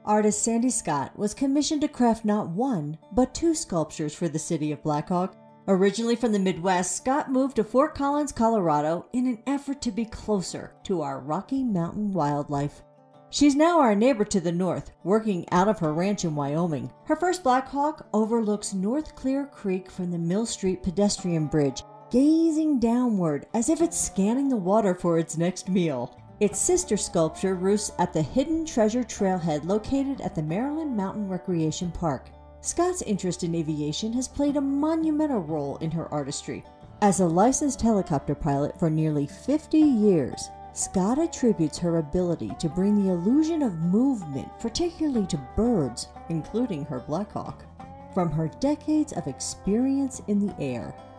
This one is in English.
Artist Sandy Scott was commissioned to craft not one, but two sculptures for the city of Black Hawk. Originally from the Midwest, Scott moved to Fort Collins, Colorado in an effort to be closer to our Rocky Mountain wildlife. She's now our neighbor to the north, working out of her ranch in Wyoming. Her first Black Hawk overlooks North Clear Creek from the Mill Street pedestrian bridge, gazing downward as if it's scanning the water for its next meal. Its sister sculpture roosts at the Hidden Treasure Trailhead located at the Maryland Mountain Recreation Park. Scott's interest in aviation has played a monumental role in her artistry. As a licensed helicopter pilot for nearly 50 years, Scott attributes her ability to bring the illusion of movement, particularly to birds, including her Black Hawk, from her decades of experience in the air.